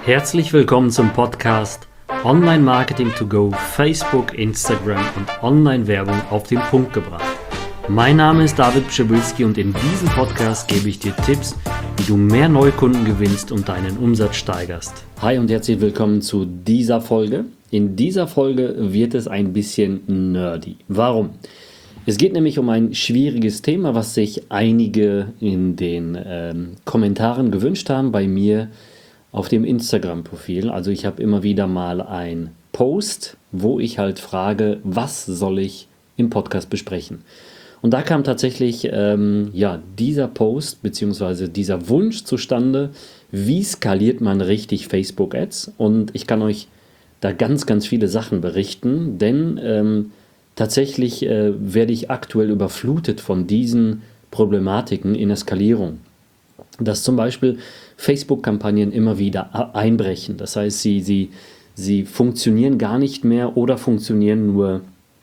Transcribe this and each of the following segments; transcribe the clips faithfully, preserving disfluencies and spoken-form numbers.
Herzlich willkommen zum Podcast Online Marketing to Go, Facebook, Instagram und Online-Werbung auf den Punkt gebracht. Mein Name ist David Pschibilski und in diesem Podcast gebe ich dir Tipps, wie du mehr Neukunden gewinnst und deinen Umsatz steigerst. Hi und herzlich willkommen zu dieser Folge. In dieser Folge wird es ein bisschen nerdy. Warum? Es geht nämlich um ein schwieriges Thema, was sich einige in den ähm, Kommentaren gewünscht haben bei mir auf dem Instagram-Profil. Also ich habe immer wieder mal ein Post, wo ich halt frage, was soll ich im Podcast besprechen? Und da kam tatsächlich ähm, ja, dieser Post bzw. dieser Wunsch zustande, wie skaliert man richtig Facebook-Ads? Und ich kann euch da ganz, ganz viele Sachen berichten, denn ähm, tatsächlich äh, werde ich aktuell überflutet von diesen Problematiken in der Skalierung. Dass zum Beispiel Facebook-Kampagnen immer wieder einbrechen. Das heißt, sie, sie, sie funktionieren gar nicht mehr oder funktionieren nur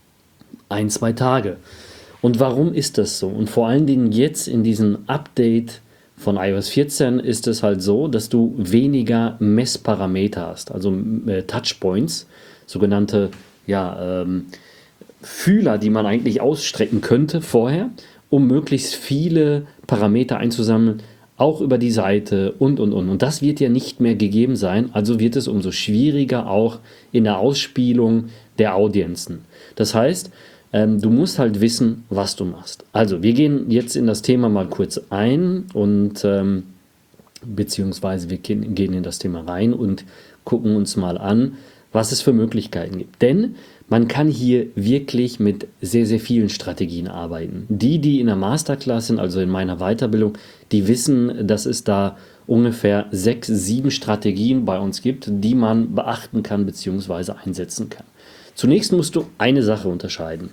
ein, zwei Tage. Und warum ist das so? Und vor allen Dingen jetzt in diesem Update von i O S vierzehn ist es halt so, dass du weniger Messparameter hast, also äh, Touchpoints, sogenannte ja, ähm, Fühler, die man eigentlich ausstrecken könnte vorher, um möglichst viele Parameter einzusammeln, auch über die Seite und, und, und. Und das wird ja nicht mehr gegeben sein, also wird es umso schwieriger auch in der Ausspielung der Audienzen. Das heißt, ähm, du musst halt wissen, was du machst. Also, wir gehen jetzt in das Thema mal kurz ein und ähm, beziehungsweise wir gehen, gehen in das Thema rein und gucken uns mal an, was es für Möglichkeiten gibt. Denn man kann hier wirklich mit sehr, sehr vielen Strategien arbeiten. Die, die in der Masterclass sind, also in meiner Weiterbildung, die wissen, dass es da ungefähr sechs, sieben Strategien bei uns gibt, die man beachten kann bzw. einsetzen kann. Zunächst musst du eine Sache unterscheiden.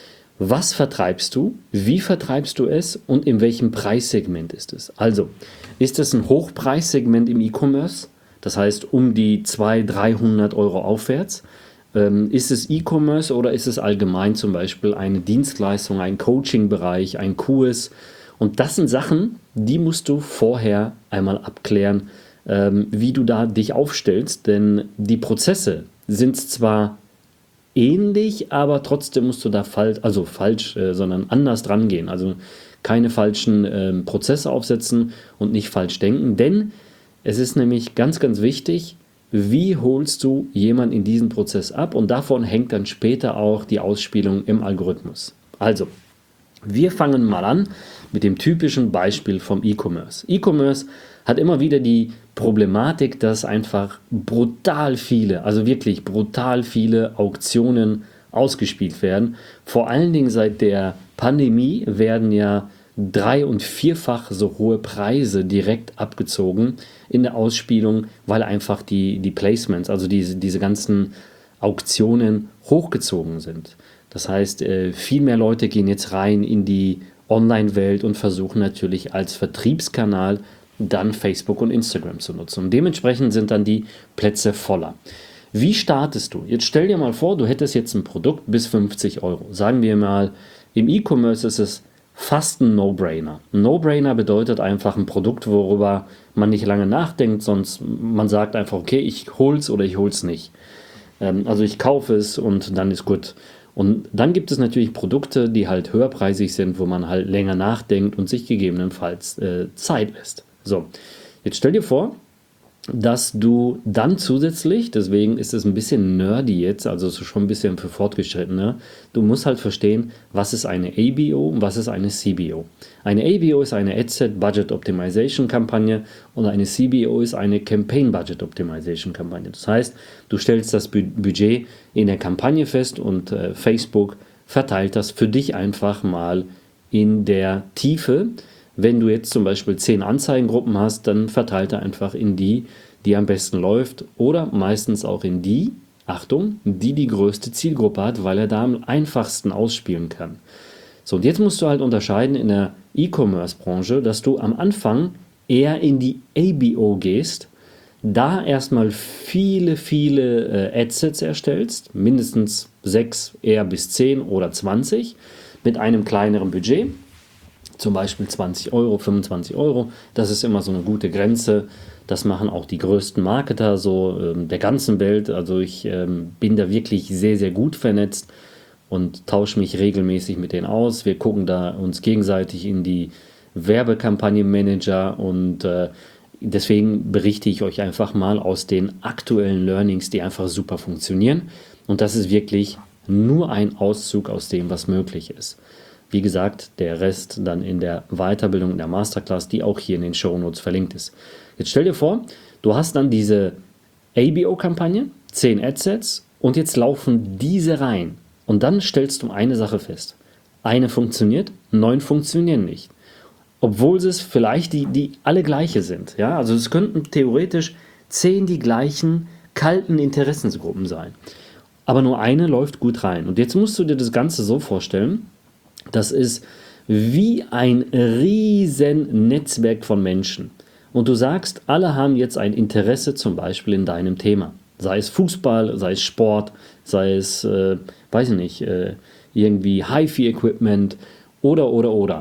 Was vertreibst du, wie vertreibst du es und in welchem Preissegment ist es? Also, ist es ein Hochpreissegment im E-Commerce? Das heißt, um die zweihundert, dreihundert Euro aufwärts. Ähm, ist es E-Commerce oder ist es allgemein zum Beispiel eine Dienstleistung, ein Coaching-Bereich, ein Kurs? Und das sind Sachen, die musst du vorher einmal abklären, ähm, wie du da dich aufstellst. Denn die Prozesse sind zwar ähnlich, aber trotzdem musst du da falsch, also falsch, äh, sondern anders dran gehen. Also keine falschen äh, Prozesse aufsetzen und nicht falsch denken, denn es ist nämlich ganz, ganz wichtig, wie holst du jemanden in diesen Prozess ab und davon hängt dann später auch die Ausspielung im Algorithmus. Also, wir fangen mal an mit dem typischen Beispiel vom E-Commerce. E-Commerce hat immer wieder die Problematik, dass einfach brutal viele, also wirklich brutal viele Auktionen ausgespielt werden. Vor allen Dingen seit der Pandemie werden ja drei- und vierfach so hohe Preise direkt abgezogen in der Ausspielung, weil einfach die, die Placements, also diese, diese ganzen Auktionen hochgezogen sind. Das heißt, viel mehr Leute gehen jetzt rein in die Online-Welt und versuchen natürlich als Vertriebskanal dann Facebook und Instagram zu nutzen. Und dementsprechend sind dann die Plätze voller. Wie startest du? Jetzt stell dir mal vor, du hättest jetzt ein Produkt bis fünfzig Euro. Sagen wir mal, im E-Commerce ist es fast ein No-Brainer. Ein No-Brainer bedeutet einfach ein Produkt, worüber man nicht lange nachdenkt, sonst man sagt einfach, okay, ich hol's oder ich hol's nicht. Ähm, also ich kaufe es und dann ist gut. Und dann gibt es natürlich Produkte, die halt höherpreisig sind, wo man halt länger nachdenkt und sich gegebenenfalls äh, Zeit lässt. So, jetzt stell dir vor, dass du dann zusätzlich, deswegen ist es ein bisschen nerdy jetzt, also schon ein bisschen für Fortgeschrittene, du musst halt verstehen, was ist eine A B O und was ist eine C B O. Eine A B O ist eine Ad-Set Budget Optimization Kampagne und eine C B O ist eine Campaign Budget Optimization Kampagne. Das heißt, du stellst das Budget in der Kampagne fest und äh, Facebook verteilt das für dich einfach mal in der Tiefe. Wenn du jetzt zum Beispiel zehn Anzeigengruppen hast, dann verteilt er einfach in die, die am besten läuft oder meistens auch in die, Achtung, die die größte Zielgruppe hat, weil er da am einfachsten ausspielen kann. So, und jetzt musst du halt unterscheiden in der E-Commerce-Branche, dass du am Anfang eher in die A B O gehst, da erstmal viele, viele äh, Adsets erstellst, mindestens sechs, eher bis zehn oder zwanzig mit einem kleineren Budget. Zum Beispiel zwanzig Euro, fünfundzwanzig Euro. Das ist immer so eine gute Grenze. Das machen auch die größten Marketer so ähm, der ganzen Welt. Also ich ähm, bin da wirklich sehr, sehr gut vernetzt und tausche mich regelmäßig mit denen aus. Wir gucken da uns gegenseitig in die Werbekampagnenmanager und äh, deswegen berichte ich euch einfach mal aus den aktuellen Learnings, die einfach super funktionieren. Und das ist wirklich nur ein Auszug aus dem, was möglich ist. Wie gesagt, der Rest dann in der Weiterbildung, in der Masterclass, die auch hier in den Shownotes verlinkt ist. Jetzt stell dir vor, du hast dann diese A B O-Kampagne, zehn Adsets und jetzt laufen diese rein. Und dann stellst du eine Sache fest. Eine funktioniert, neun funktionieren nicht. Obwohl es vielleicht die, die alle gleiche sind. Ja? Also es könnten theoretisch zehn die gleichen kalten Interessensgruppen sein. Aber nur eine läuft gut rein. Und jetzt musst du dir das Ganze so vorstellen, das ist wie ein riesen Netzwerk von Menschen. Und du sagst, alle haben jetzt ein Interesse zum Beispiel in deinem Thema. Sei es Fußball, sei es Sport, sei es, äh, weiß ich nicht, äh, irgendwie HiFi-Equipment oder, oder, oder.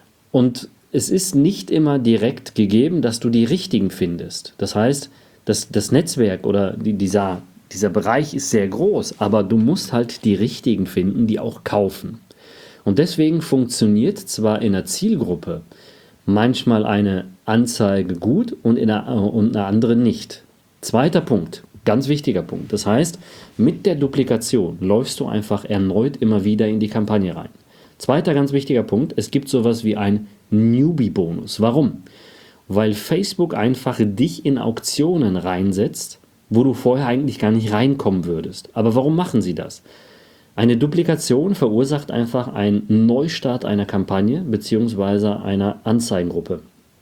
Und es ist nicht immer direkt gegeben, dass du die richtigen findest. Das heißt, das, das Netzwerk oder die, dieser, dieser Bereich ist sehr groß, aber du musst halt die richtigen finden, die auch kaufen. Und deswegen funktioniert zwar in der Zielgruppe manchmal eine Anzeige gut und in einer, und eine andere nicht. Zweiter Punkt, ganz wichtiger Punkt. Das heißt, mit der Duplikation läufst du einfach erneut immer wieder in die Kampagne rein. Zweiter ganz wichtiger Punkt, es gibt sowas wie ein Newbie-Bonus. Warum? Weil Facebook einfach dich in Auktionen reinsetzt, wo du vorher eigentlich gar nicht reinkommen würdest. Aber warum machen sie das? Eine Duplikation verursacht einfach einen Neustart einer Kampagne bzw. einer Anzeigengruppe.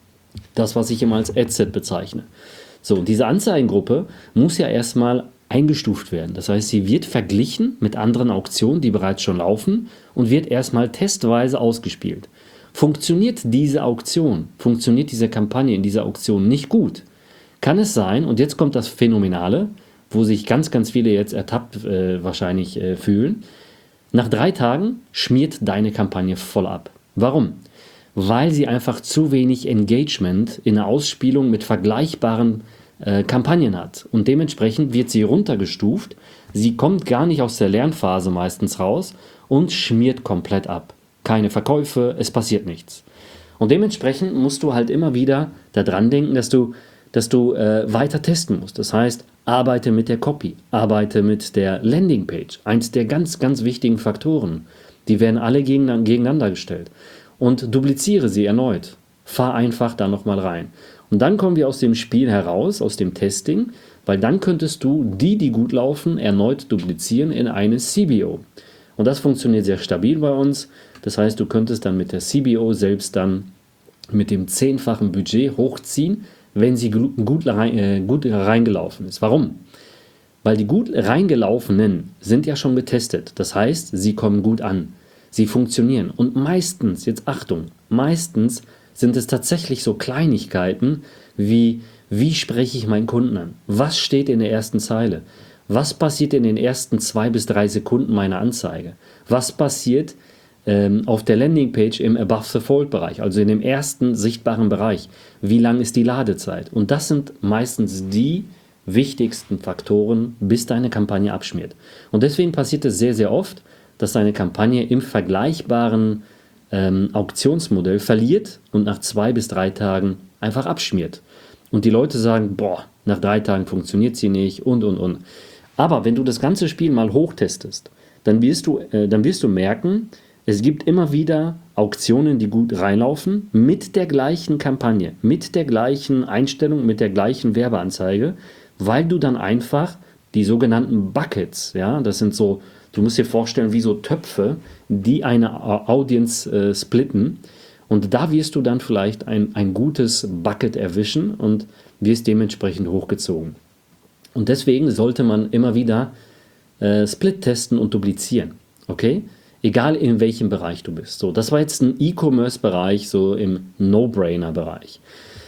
Das, was ich immer als Adset bezeichne. So, diese Anzeigengruppe muss ja erstmal eingestuft werden. Das heißt, sie wird verglichen mit anderen Auktionen, die bereits schon laufen und wird erstmal testweise ausgespielt. Funktioniert diese Auktion, funktioniert diese Kampagne in dieser Auktion nicht gut, kann es sein, und jetzt kommt das Phänomenale, wo sich ganz, ganz viele jetzt ertappt äh, wahrscheinlich äh, fühlen, nach drei Tagen schmiert deine Kampagne voll ab. Warum? Weil sie einfach zu wenig Engagement in der Ausspielung mit vergleichbaren äh, Kampagnen hat. Und dementsprechend wird sie runtergestuft, sie kommt gar nicht aus der Lernphase meistens raus und schmiert komplett ab. Keine Verkäufe, es passiert nichts. Und dementsprechend musst du halt immer wieder daran denken, dass du, dass du äh, weiter testen musst. Das heißt, arbeite mit der Copy, arbeite mit der Landingpage. Eins der ganz, ganz wichtigen Faktoren. Die werden alle gegeneinander gestellt. Und dupliziere sie erneut. Fahr einfach da nochmal rein. Und dann kommen wir aus dem Spiel heraus, aus dem Testing, weil dann könntest du die, die gut laufen, erneut duplizieren in eine C B O. Und das funktioniert sehr stabil bei uns. Das heißt, du könntest dann mit der C B O selbst dann mit dem zehnfachen Budget hochziehen, wenn sie gut, rein, äh, gut reingelaufen ist. Warum? Weil die gut reingelaufenen sind ja schon getestet. Das heißt, sie kommen gut an. Sie funktionieren. Und meistens, jetzt Achtung, meistens sind es tatsächlich so Kleinigkeiten wie, wie spreche ich meinen Kunden an? Was steht in der ersten Zeile? Was passiert in den ersten zwei bis drei Sekunden meiner Anzeige? Was passiert ähm, auf der Landingpage im Above-the-Fold-Bereich, also in dem ersten sichtbaren Bereich? Wie lang ist die Ladezeit? Und das sind meistens die wichtigsten Faktoren, bis deine Kampagne abschmiert. Und deswegen passiert es sehr, sehr oft, dass deine Kampagne im vergleichbaren ähm, Auktionsmodell verliert und nach zwei bis drei Tagen einfach abschmiert. Und die Leute sagen, boah, nach drei Tagen funktioniert sie nicht und, und, und. Aber wenn du das ganze Spiel mal hochtestest, dann wirst du, äh, dann wirst du merken, es gibt immer wieder Auktionen, die gut reinlaufen, mit der gleichen Kampagne, mit der gleichen Einstellung, mit der gleichen Werbeanzeige, weil du dann einfach die sogenannten Buckets, ja, das sind so, du musst dir vorstellen, wie so Töpfe, die eine Audience äh, splitten. Und da wirst du dann vielleicht ein, ein gutes Bucket erwischen und wirst dementsprechend hochgezogen. Und deswegen sollte man immer wieder äh, Split testen und duplizieren. Okay? Egal in welchem Bereich du bist. So, das war jetzt ein E-Commerce-Bereich, so im No-Brainer-Bereich.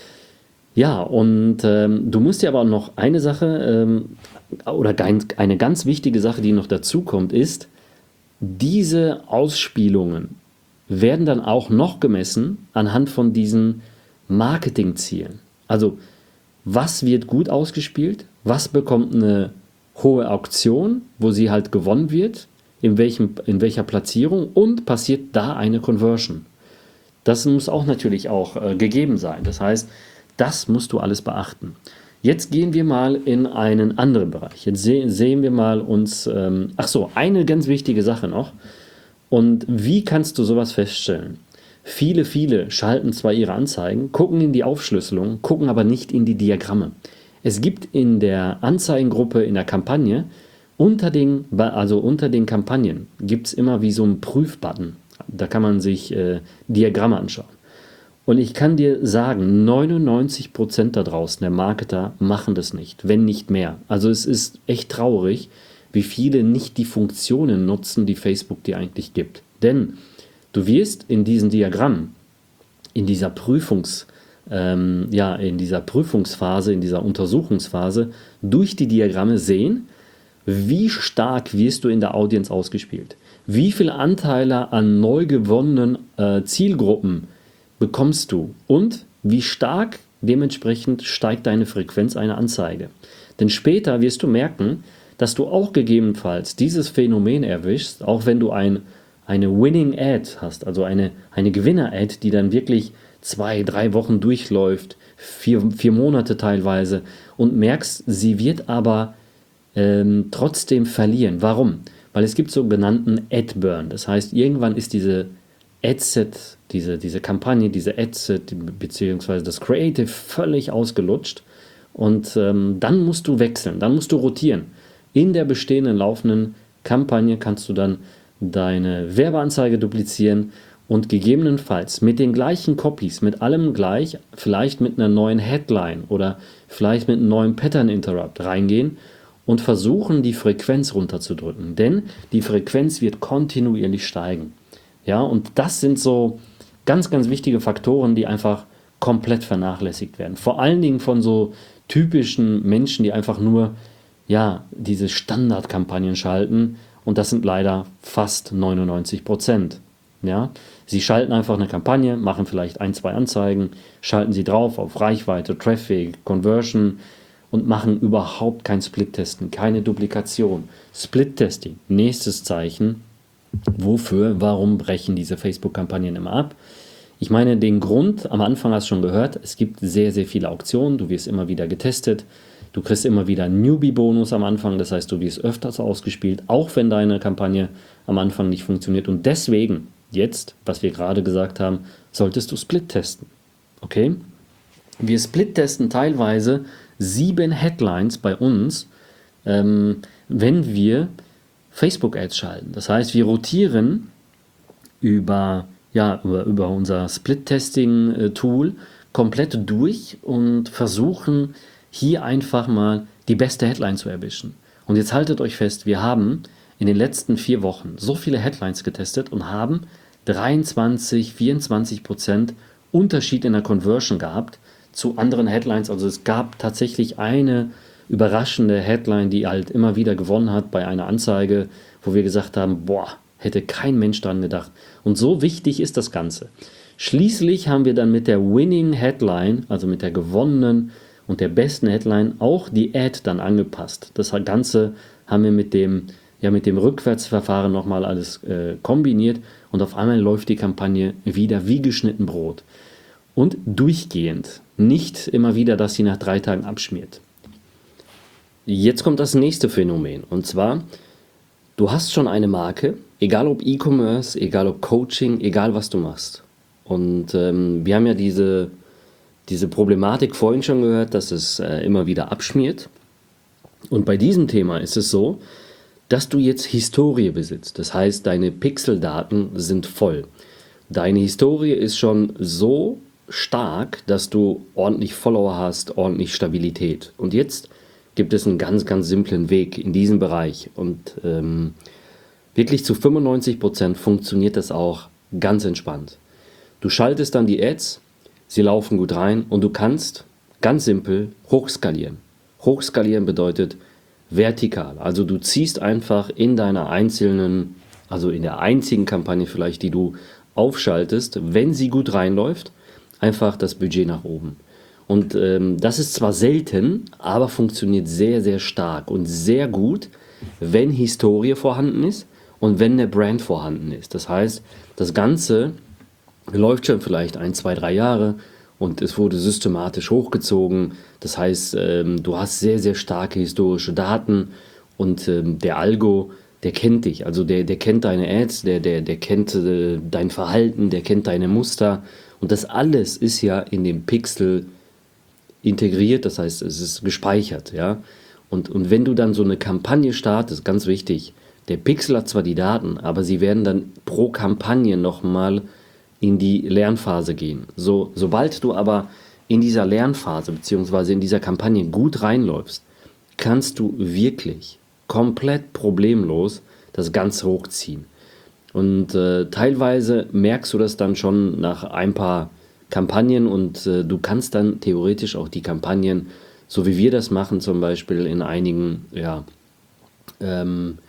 Ja, und ähm, du musst dir aber noch eine Sache, ähm, oder eine ganz wichtige Sache, die noch dazu kommt, ist, diese Ausspielungen werden dann auch noch gemessen anhand von diesen Marketingzielen. Also, was wird gut ausgespielt? Was bekommt eine hohe Auktion, wo sie halt gewonnen wird? In, welchem, in welcher Platzierung? Und passiert da eine Conversion? Das muss auch natürlich auch äh, gegeben sein. Das heißt, das musst du alles beachten. Jetzt gehen wir mal in einen anderen Bereich. Jetzt se- sehen wir mal uns, ähm, ach so, eine ganz wichtige Sache noch. Und wie kannst du sowas feststellen? Viele, viele schalten zwar ihre Anzeigen, gucken in die Aufschlüsselung, gucken aber nicht in die Diagramme. Es gibt in der Anzeigengruppe, in der Kampagne, unter den, also unter den Kampagnen, gibt es immer wie so einen Prüfbutton. Da kann man sich äh, Diagramme anschauen. Und ich kann dir sagen, neunundneunzig Prozent da draußen der Marketer machen das nicht, wenn nicht mehr. Also es ist echt traurig, wie viele nicht die Funktionen nutzen, die Facebook dir eigentlich gibt. Denn du wirst in diesen Diagrammen, in dieser Prüfungs, ähm, ja, in dieser Prüfungsphase, in dieser Untersuchungsphase, durch die Diagramme sehen, wie stark wirst du in der Audience ausgespielt. Wie viele Anteile an neu gewonnenen äh, Zielgruppen bekommst du und wie stark dementsprechend steigt deine Frequenz einer Anzeige. Denn später wirst du merken, dass du auch gegebenenfalls dieses Phänomen erwischst, auch wenn du ein, eine Winning Ad hast, also eine, eine Gewinner-Ad, die dann wirklich zwei, drei Wochen durchläuft, vier, vier Monate teilweise und merkst, sie wird aber ähm, trotzdem verlieren. Warum? Weil es gibt sogenannten Ad-Burn. Das heißt, irgendwann ist diese Adset, diese, diese Kampagne, diese Adset beziehungsweise das Creative völlig ausgelutscht und ähm, dann musst du wechseln, dann musst du rotieren. In der bestehenden laufenden Kampagne kannst du dann deine Werbeanzeige duplizieren und gegebenenfalls mit den gleichen Copies, mit allem gleich, vielleicht mit einer neuen Headline oder vielleicht mit einem neuen Pattern Interrupt reingehen und versuchen, die Frequenz runterzudrücken. Denn die Frequenz wird kontinuierlich steigen. Ja, und das sind so ganz, ganz wichtige Faktoren, die einfach komplett vernachlässigt werden. Vor allen Dingen von so typischen Menschen, die einfach nur ja, diese Standardkampagnen schalten. Und das sind leider fast neunundneunzig Prozent. Ja, sie schalten einfach eine Kampagne, machen vielleicht ein, zwei Anzeigen, schalten sie drauf auf Reichweite, Traffic, Conversion und machen überhaupt kein Split-Testen, keine Duplikation. Split-Testing, nächstes Zeichen. Wofür, warum brechen diese Facebook-Kampagnen immer ab? Ich meine, den Grund, am Anfang hast du schon gehört, es gibt sehr, sehr viele Auktionen, du wirst immer wieder getestet, du kriegst immer wieder einen Newbie-Bonus am Anfang, das heißt, du wirst öfters ausgespielt, auch wenn deine Kampagne am Anfang nicht funktioniert. Und deswegen, jetzt, was wir gerade gesagt haben, solltest du Split testen. Okay? Wir Split testen teilweise sieben Headlines bei uns, ähm, wenn wir Facebook-Ads schalten. Das heißt, wir rotieren über, ja, über, über unser Split-Testing-Tool komplett durch und versuchen, hier einfach mal die beste Headline zu erwischen. Und jetzt haltet euch fest, wir haben in den letzten vier Wochen so viele Headlines getestet und haben dreiundzwanzig, vierundzwanzig Prozent Unterschied in der Conversion gehabt zu anderen Headlines. Also es gab tatsächlich eine überraschende Headline, die halt immer wieder gewonnen hat bei einer Anzeige, wo wir gesagt haben, boah, hätte kein Mensch dran gedacht. Und so wichtig ist das Ganze. Schließlich haben wir dann mit der Winning Headline, also mit der gewonnenen und der besten Headline, auch die Ad dann angepasst. Das Ganze haben wir mit dem, ja, mit dem Rückwärtsverfahren nochmal alles äh, kombiniert und auf einmal läuft die Kampagne wieder wie geschnitten Brot. Und durchgehend, nicht immer wieder, dass sie nach drei Tagen abschmiert. Jetzt kommt das nächste Phänomen und zwar, du hast schon eine Marke, egal ob E-Commerce, egal ob Coaching, egal was du machst. Und ähm, wir haben ja diese, diese Problematik vorhin schon gehört, dass es äh, immer wieder abschmiert. Und bei diesem Thema ist es so, dass du jetzt Historie besitzt. Das heißt, deine Pixeldaten sind voll. Deine Historie ist schon so stark, dass du ordentlich Follower hast, ordentlich Stabilität. Und jetzt gibt es einen ganz, ganz simplen Weg in diesem Bereich. Und ähm, wirklich zu fünfundneunzig Prozent funktioniert das auch ganz entspannt. Du schaltest dann die Ads, sie laufen gut rein und du kannst ganz simpel hochskalieren. Hochskalieren bedeutet vertikal. Also du ziehst einfach in deiner einzelnen, also in der einzigen Kampagne vielleicht, die du aufschaltest, wenn sie gut reinläuft, einfach das Budget nach oben. Und ähm, das ist zwar selten, aber funktioniert sehr, sehr stark und sehr gut, wenn Historie vorhanden ist und wenn eine Brand vorhanden ist. Das heißt, das Ganze läuft schon vielleicht ein, zwei, drei Jahre und es wurde systematisch hochgezogen. Das heißt, ähm, du hast sehr, sehr starke historische Daten und ähm, der Algo, der kennt dich. Also der, der kennt deine Ads, der, der, der kennt äh, dein Verhalten, der kennt deine Muster. Und das alles ist ja in dem Pixel integriert, das heißt, es ist gespeichert. Ja? Und, und wenn du dann so eine Kampagne startest, ganz wichtig, der Pixel hat zwar die Daten, aber sie werden dann pro Kampagne nochmal in die Lernphase gehen. So, sobald du aber in dieser Lernphase bzw. in dieser Kampagne gut reinläufst, kannst du wirklich komplett problemlos das Ganze hochziehen. Und äh, teilweise merkst du das dann schon nach ein paar Kampagnen und äh, du kannst dann theoretisch auch die Kampagnen, so wie wir das machen, zum Beispiel in einigen ja, ähm,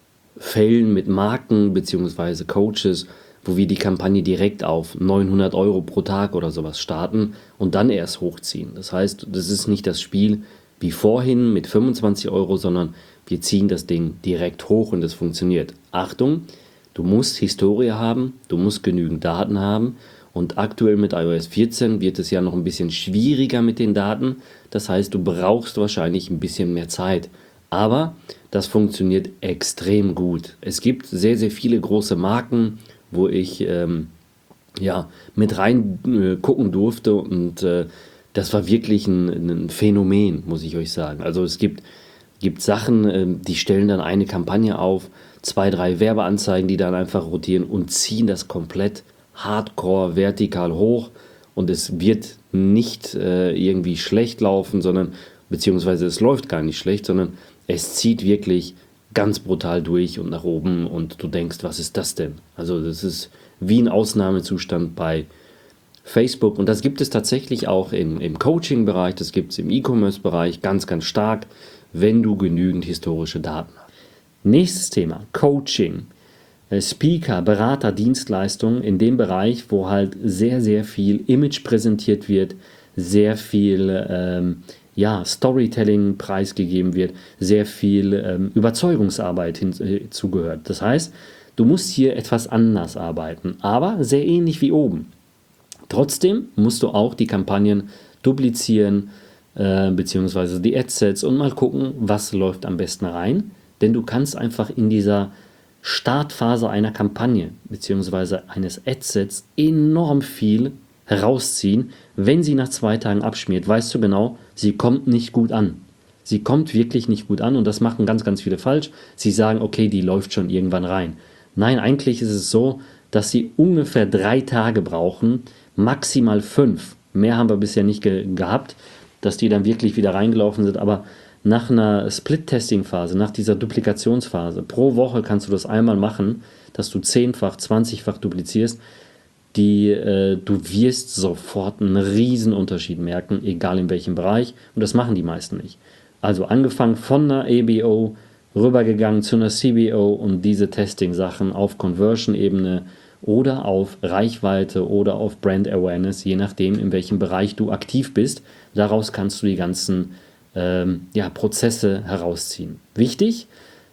Fällen mit Marken bzw. Coaches, wo wir die Kampagne direkt auf neunhundert Euro pro Tag oder sowas starten und dann erst hochziehen. Das heißt, das ist nicht das Spiel wie vorhin mit fünfundzwanzig Euro, sondern wir ziehen das Ding direkt hoch und es funktioniert. Achtung, du musst Historie haben, du musst genügend Daten haben und aktuell mit iOS vierzehn wird es ja noch ein bisschen schwieriger mit den Daten. Das heißt, du brauchst wahrscheinlich ein bisschen mehr Zeit. Aber das funktioniert extrem gut. Es gibt sehr, sehr viele große Marken, wo ich ähm, ja, mit rein äh, gucken durfte und äh, das war wirklich ein, ein Phänomen, muss ich euch sagen. Also es gibt, gibt Sachen, äh, die stellen dann eine Kampagne auf, zwei, drei Werbeanzeigen, die dann einfach rotieren und ziehen das komplett hardcore vertikal hoch und es wird nicht äh, irgendwie schlecht laufen, sondern beziehungsweise es läuft gar nicht schlecht, sondern es zieht wirklich ganz brutal durch und nach oben und du denkst, was ist das denn? Also das ist wie ein Ausnahmezustand bei Facebook und das gibt es tatsächlich auch im, im Coaching-Bereich, das gibt es im E-Commerce-Bereich ganz, ganz stark, wenn du genügend historische Daten hast. Nächstes Thema, Coaching. Speaker, Berater, Dienstleistungen in dem Bereich, wo halt sehr, sehr viel Image präsentiert wird, sehr viel ähm, ja, Storytelling preisgegeben wird, sehr viel ähm, Überzeugungsarbeit hinzugehört. Das heißt, du musst hier etwas anders arbeiten, aber sehr ähnlich wie oben. Trotzdem musst du auch die Kampagnen duplizieren, äh, beziehungsweise die Adsets und mal gucken, was läuft am besten rein, denn du kannst einfach in dieser Startphase einer Kampagne beziehungsweise eines Adsets enorm viel herausziehen. Wenn sie nach zwei Tagen abschmiert, weißt du genau, sie kommt nicht gut an. Sie kommt wirklich nicht gut an und das machen ganz, ganz viele falsch. Sie sagen, okay, die läuft schon irgendwann rein. Nein, eigentlich ist es so, dass sie ungefähr drei Tage brauchen, maximal fünf. Mehr haben wir bisher nicht ge- gehabt, dass die dann wirklich wieder reingelaufen sind, aber nach einer Split-Testing-Phase, nach dieser Duplikationsphase, pro Woche kannst du das einmal machen, dass du zehnfach, zwanzigfach duplizierst, die, äh, du wirst sofort einen riesen Unterschied merken, egal in welchem Bereich, und das machen die meisten nicht. Also angefangen von einer A B O, rübergegangen zu einer C B O und diese Testing-Sachen auf Conversion-Ebene oder auf Reichweite oder auf Brand Awareness, je nachdem, in welchem Bereich du aktiv bist. Daraus kannst du die ganzen ähm, ja, Prozesse herausziehen. Wichtig,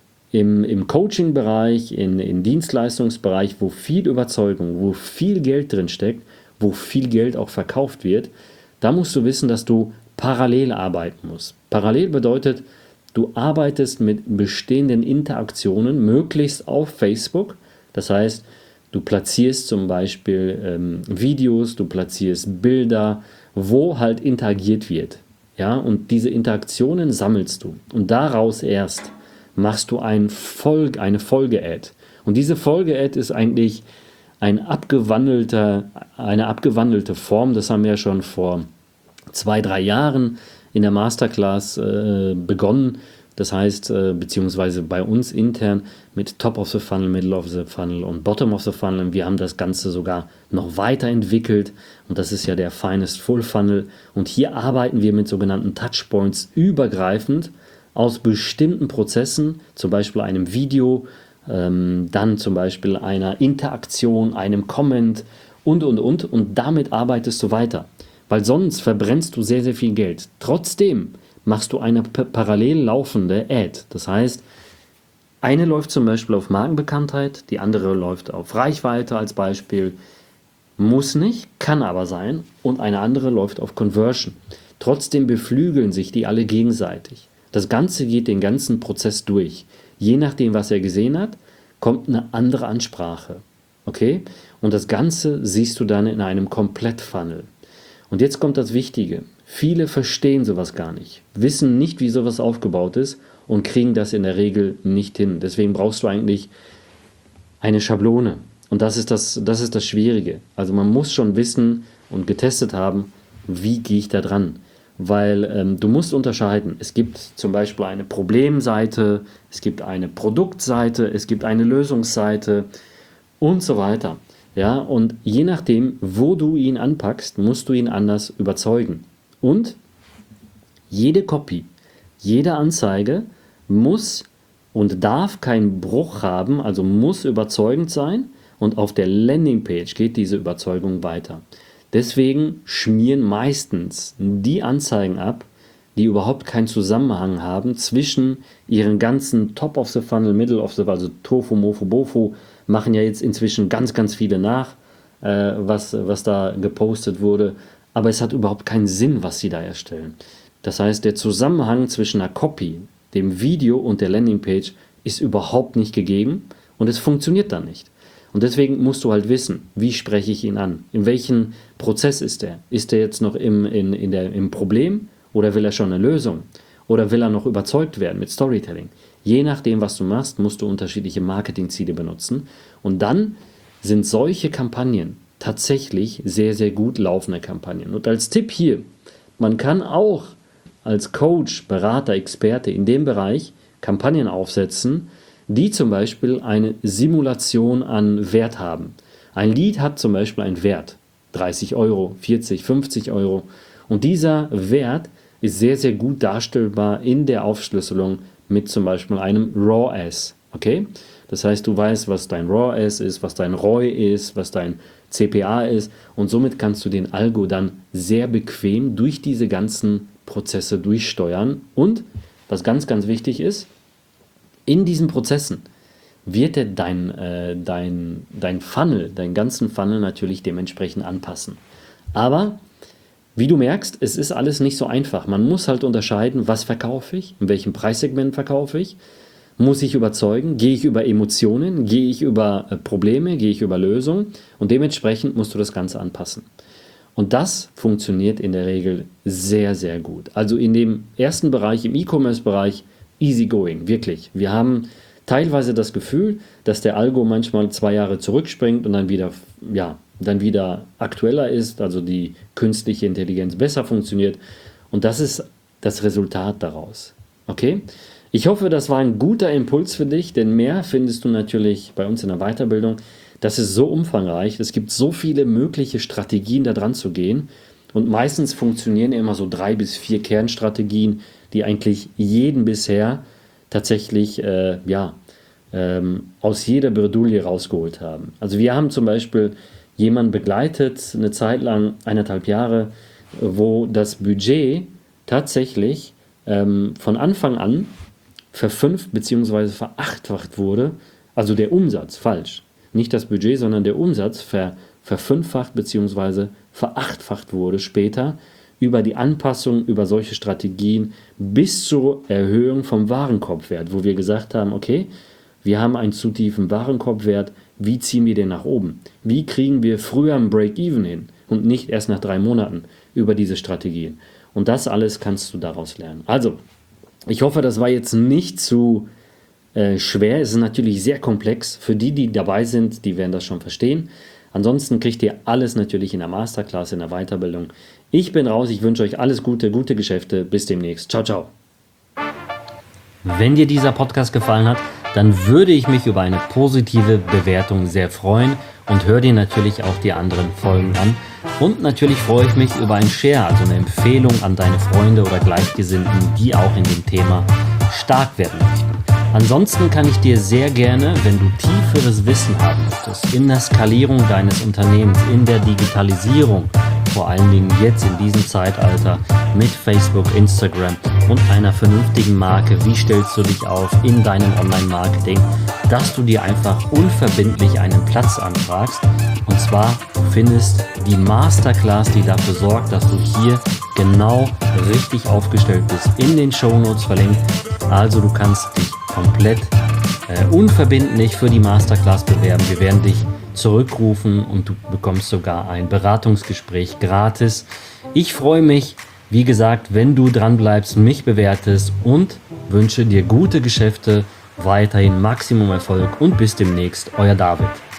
im, im Coaching-Bereich, in, im Dienstleistungsbereich, wo viel Überzeugung, wo viel Geld drin steckt, wo viel Geld auch verkauft wird, da musst du wissen, dass du parallel arbeiten musst. Parallel bedeutet, du arbeitest mit bestehenden Interaktionen, möglichst auf Facebook. Das heißt, du platzierst zum Beispiel ähm, Videos, du platzierst Bilder, wo halt interagiert wird. Ja, und diese Interaktionen sammelst du. Und daraus erst machst du ein Folge, eine Folge-Ad. Und diese Folge-Ad ist eigentlich ein abgewandelter, eine abgewandelte Form. Das haben wir ja schon vor zwei, drei Jahren in der Masterclass äh, begonnen. Das heißt, äh, beziehungsweise bei uns intern mit Top of the Funnel, Middle of the Funnel und Bottom of the Funnel. Wir haben das Ganze sogar noch weiterentwickelt und das ist ja der Finest Full Funnel. Und hier arbeiten wir mit sogenannten Touchpoints übergreifend aus bestimmten Prozessen, zum Beispiel einem Video, ähm, dann zum Beispiel einer Interaktion, einem Comment und, und, und. Und damit arbeitest du weiter, weil sonst verbrennst du sehr, sehr viel Geld. Trotzdem machst du eine p- parallel laufende Ad. Das heißt, eine läuft zum Beispiel auf Markenbekanntheit, die andere läuft auf Reichweite als Beispiel. Muss nicht, kann aber sein. Und eine andere läuft auf Conversion. Trotzdem beflügeln sich die alle gegenseitig. Das Ganze geht den ganzen Prozess durch. Je nachdem, was er gesehen hat, kommt eine andere Ansprache. Okay? Und das Ganze siehst du dann in einem Komplett-Funnel. Und jetzt kommt das Wichtige. Viele verstehen sowas gar nicht, wissen nicht, wie sowas aufgebaut ist und kriegen das in der Regel nicht hin. Deswegen brauchst du eigentlich eine Schablone. Und das ist das, das ist das Schwierige. Also man muss schon wissen und getestet haben, wie gehe ich da dran. Weil ähm, du musst unterscheiden. Es gibt zum Beispiel eine Problemseite, es gibt eine Produktseite, es gibt eine Lösungsseite und so weiter. Ja, und je nachdem, wo du ihn anpackst, musst du ihn anders überzeugen. Und jede Copy, jede Anzeige muss und darf keinen Bruch haben, also muss überzeugend sein. Und auf der Landingpage geht diese Überzeugung weiter. Deswegen schmieren meistens die Anzeigen ab, die überhaupt keinen Zusammenhang haben zwischen ihren ganzen Top of the Funnel, Middle of the Funnel, also Tofu, Mofu, Bofu, machen ja jetzt inzwischen ganz, ganz viele nach, äh, was, was da gepostet wurde. Aber es hat überhaupt keinen Sinn, was sie da erstellen. Das heißt, der Zusammenhang zwischen einer Copy, dem Video und der Landingpage ist überhaupt nicht gegeben und es funktioniert dann nicht. Und deswegen musst du halt wissen, wie spreche ich ihn an? In welchem Prozess ist er? Ist er jetzt noch im, in, in der, im Problem oder will er schon eine Lösung? Oder will er noch überzeugt werden mit Storytelling? Je nachdem, was du machst, musst du unterschiedliche Marketingziele benutzen. Und dann sind solche Kampagnen tatsächlich sehr, sehr gut laufende Kampagnen. Und als Tipp hier, man kann auch als Coach, Berater, Experte in dem Bereich Kampagnen aufsetzen, die zum Beispiel eine Simulation an Wert haben. Ein Lead hat zum Beispiel einen Wert, dreißig Euro, vierzig, fünfzig Euro. Und dieser Wert ist sehr, sehr gut darstellbar in der Aufschlüsselung mit zum Beispiel einem R A W S. Okay? Das heißt, du weißt, was dein R A W S ist, was dein R O I ist, was dein C P A ist. Und somit kannst du den Algo dann sehr bequem durch diese ganzen Prozesse durchsteuern. Und was ganz, ganz wichtig ist, in diesen Prozessen wird er dein, äh, dein, dein Funnel, deinen ganzen Funnel natürlich dementsprechend anpassen. Aber wie du merkst, es ist alles nicht so einfach. Man muss halt unterscheiden, was verkaufe ich, in welchem Preissegment verkaufe ich, muss ich überzeugen, gehe ich über Emotionen, gehe ich über äh, Probleme, gehe ich über Lösungen und dementsprechend musst du das Ganze anpassen. Und das funktioniert in der Regel sehr, sehr gut. Also in dem ersten Bereich, im E-Commerce-Bereich, easy going, wirklich. Wir haben teilweise das Gefühl, dass der Algo manchmal zwei Jahre zurückspringt und dann wieder, ja, dann wieder aktueller ist, also die künstliche Intelligenz besser funktioniert. Und das ist das Resultat daraus. Okay? Ich hoffe, das war ein guter Impuls für dich, denn mehr findest du natürlich bei uns in der Weiterbildung. Das ist so umfangreich, es gibt so viele mögliche Strategien, da dran zu gehen. Und meistens funktionieren immer so drei bis vier Kernstrategien, die eigentlich jeden bisher tatsächlich äh, ja, ähm, aus jeder Bredouille rausgeholt haben. Also wir haben zum Beispiel jemanden begleitet, eine Zeit lang, eineinhalb Jahre, wo das Budget tatsächlich ähm, von Anfang an verfünf- bzw. verachtfacht wurde. Also der Umsatz, falsch. Nicht das Budget, sondern der Umsatz ver, verfünffacht bzw. verachtfacht wurde später über die Anpassung, über solche Strategien bis zur Erhöhung vom Warenkorbwert, wo wir gesagt haben, okay, wir haben einen zu tiefen Warenkorbwert, wie ziehen wir den nach oben? Wie kriegen wir früher ein Break-Even hin und nicht erst nach drei Monaten über diese Strategien? Und das alles kannst du daraus lernen. Also, ich hoffe, das war jetzt nicht zu äh, schwer. Es ist natürlich sehr komplex. Für die, die dabei sind, die werden das schon verstehen. Ansonsten kriegt ihr alles natürlich in der Masterclass, in der Weiterbildung. Ich bin raus, ich wünsche euch alles Gute, gute Geschäfte. Bis demnächst. Ciao, ciao. Wenn dir dieser Podcast gefallen hat, dann würde ich mich über eine positive Bewertung sehr freuen und hör dir natürlich auch die anderen Folgen an. Und natürlich freue ich mich über ein Share, also eine Empfehlung an deine Freunde oder Gleichgesinnten, die auch in dem Thema stark werden möchten. Ansonsten kann ich dir sehr gerne, wenn du tieferes Wissen haben möchtest, in der Skalierung deines Unternehmens, in der Digitalisierung, vor allen Dingen jetzt in diesem Zeitalter mit Facebook, Instagram und einer vernünftigen Marke, wie stellst du dich auf in deinem Online-Marketing, dass du dir einfach unverbindlich einen Platz anfragst. Und zwar, du findest die Masterclass, die dafür sorgt, dass du hier genau richtig aufgestellt bist, in den Shownotes verlinkt. Also du kannst dich komplett äh, unverbindlich für die Masterclass bewerben. Wir werden dich zurückrufen und du bekommst sogar ein Beratungsgespräch gratis. Ich freue mich, wie gesagt, wenn du dran bleibst, mich bewertest und wünsche dir gute Geschäfte, weiterhin Maximum Erfolg und bis demnächst, euer David.